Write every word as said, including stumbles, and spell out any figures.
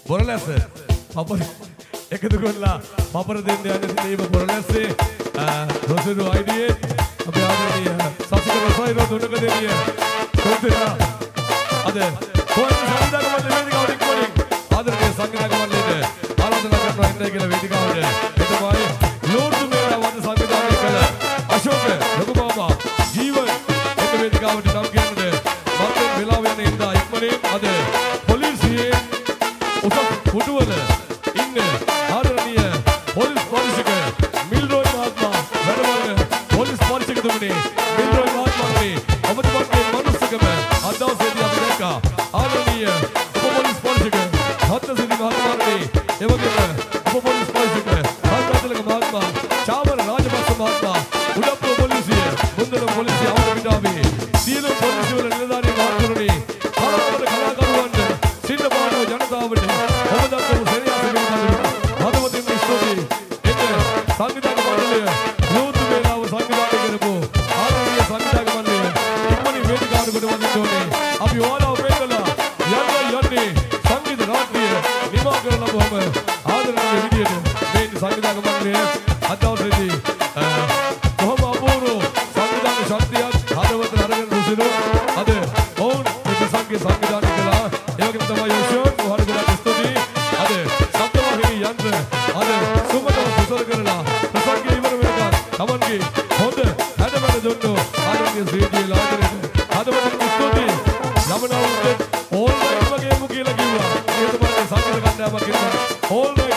බොරලැස අපර එකතු කරලා අපර දෙන්න යන දේව බොරලැස්සේ රොසුරු අයිඩියේ අපේ ආදරණීය සසිකල රසයිරෝ දුන්නක දෙවිය කොතේලා අද කොහොමද සංවිධානය වේදිකාවට එක්වලින් ආදරණීය සංවිධානය මණ්ඩලයේ ආරාධනා කරනවා ඉන්නේ කියලා වේදිකාවට එතමයි ලෝඩ් මේලා වද සංවිධානය කළ අශෝක ලොකුමාමා ජීවන් එක්ක වේදිකාවට නම් කියන්නේ මම වෙලාව යන ඉඳා ඉක්මනින් අද පොලිසියේ උසස් පුටුවල ඉන්න ආදරණීය පොලිස් පරීක්ෂක මිල්රෝයි මහත්මයා වැඩමවන පොලිස් පරීක්ෂකතුමනි මිල්රෝයි මහත්මයාගේ ඔබතුමාගේ මනුස්සකම අදවසේදී අපි දැක්කා ආදරණීය උප පොලිස් පරීක්ෂක හත්සිරි මහත්මයාගේ එවැගේම උප පොලිස් පරීක්ෂක හත්සිරි මහත්මයා චාමර රාජපක්ෂ මහත්මයා උඩප්පු පොලිසිය මුන්දර පොලිසිය අවුරුදු විඩාවේ සියලු පොලිසිය වල නිලධාරී මහත්වරුනි කලාකාර කලාකරුවන්ට සින්න පානෝ ජනතාවට ඔබ දක්වපු සෙනෙහස පිළිබඳව හදවතින් ස්තුතියි එන්න සංවිධානක මණ්ඩලය ලෝතු වේලාව සංවිධානය කරපු ආදරණීය සංවිධානක මණ්ඩලය ඉක්මනින් වේදිකාවට කොට වදින්න ඕනේ අපි ඔයාලව පෙන්නලා යන්න යන්නේ සංගීත රාත්‍රිය නිමා කරලා බොහොම ආදරණීය විදියට මේ සංවිධානක මණ්ඩලය අද දවසේදී බොහොම අපූර්ව සංවිධානක ශක්තියක් හදවත අරගෙන රුසිනු අද ඔවුන් ප්‍රසංගයේ සංවිධානය කළා ඒ වගේම තමයි යෝෂෝන් වහන්සේලාට ස්තුතියි අද සත්‍යවාහිනී යන්ත්‍ර අද සුමතව සුසල කරලා ප්‍රසංගය ඉවර වෙනකන් තමන්ගේ හොඳ හැඩමැඩ දුන්නු ආදරණීය ශ්‍රීජී ලාජරට හදවතින් ස්තුතියි ළමනවුන්ට ඕල් නයිට් වගේම කියලා කිව්වා ඒ තමයි සංගීත කණ්ඩායමක් ඉන්නවා ඕල්